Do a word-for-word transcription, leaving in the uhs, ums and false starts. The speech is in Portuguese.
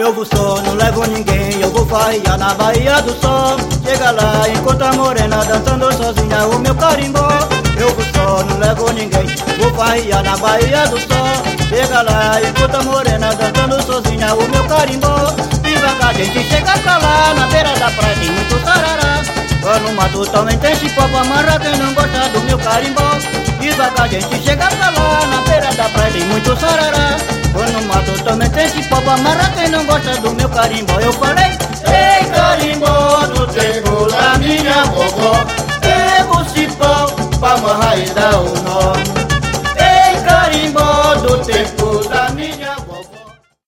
Eu vou só, não levo ninguém, eu vou farrear na Baía do Sol. Chega lá, encontra a morena dançando sozinha o meu carimbó. Eu vou só, não levo ninguém, vou farrear na Baía do Sol. Chega lá, encontra a morena dançando sozinha o meu carimbó. Devagar a gente chega pra lá, na beira da praia tem muito sarará. Lá no mato também tem cipó pra amarrar quem não gosta do meu carimbó. Devagar a gente chega pra lá, na beira da praia tem muito sarará. Lá no mato também tem cipó pra amarrar quem não gosta do meu carimbó. Eu falei, ei carimbó do tempo da minha vovó, pega o cipó pra amarrar e dar o nó.